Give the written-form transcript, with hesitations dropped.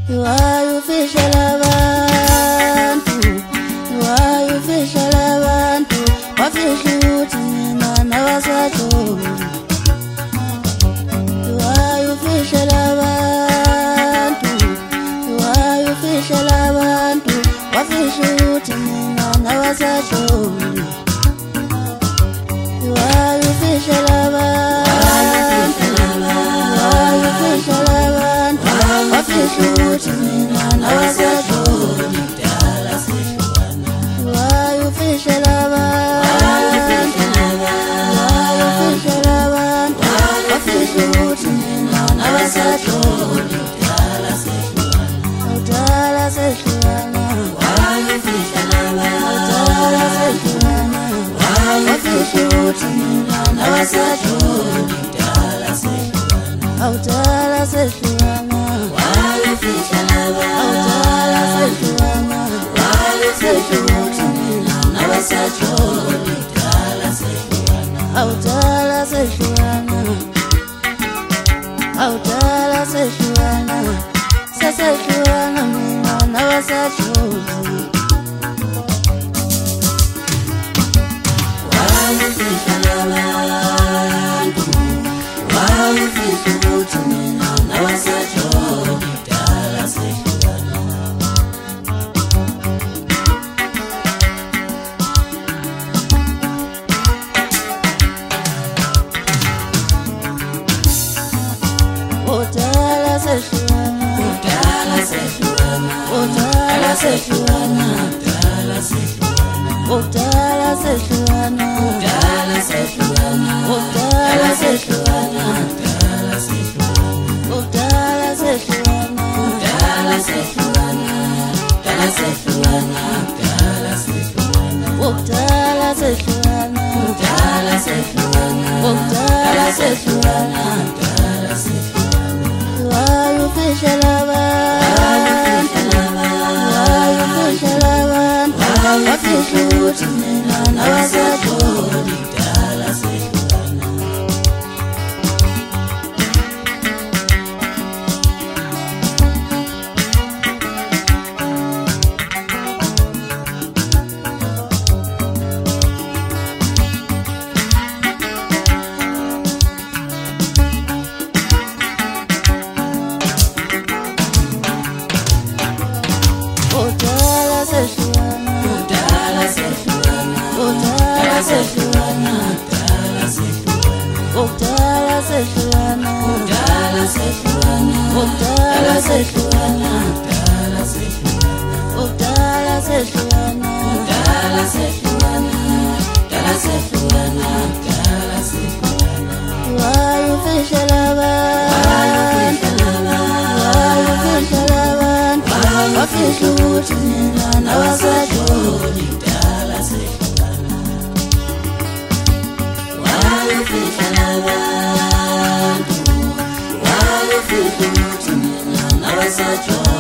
wayufishela abantu, wayufishela abantu, wafihla ukuthi mina nawasajoli. Wayufishela abantu, wayufishela abantu, wafihla ukuthi mina nawasajoli. Wayufishela abantu, wayufishela abantu, wafihla ukuthi mina nawasajoli. Wayufishela abantu, wayufishela abantu, wafihla ukuthi mina nawasajoli. Awudala sehlukana, wayufishela abantu, awudala sehlukana, wafihla ukuthi mina nawasajoli. Awudala sehlukana, wayufishela abantu, awudala sehlukana, wafihla ukuthi mina nawasajoli. Awudala sehlukana, awudala sehlukana, sehlukana mina nawasajoli. Wayufishela abantu, wayufihla ukuthi mina nawasajoli. Dala sehlukana, udala sehlukana, udala sehlukana, udala sehlukana, udala sehlukana, udala sehlukana, udala sehlukana, udala sehlukana, udala sehlukana, udala sehlukana, udala sehlukana, udala sehlukana, udala sehlukana, udala sehlukana, udala sehlukana. Wayufishela abantu, wayufishela abantu, wafihla ukuthi mina nawasajoli. Dala sehlukana, udala sehlukana, udala sehlukana, udala sehlukana, udala sehlukana, udala sehlukana, udala sehlukana, udala sehlukana, udala sehlukana, udala sehlukana, udala sehlukana, udala sehlukana. Wayufishela abantu, wayufishela abantu, wafihla ukuthi mina nawasajoli. Dala sehlukana, wayufishela abantu, wayufihla ukuthi mina nawasajoli.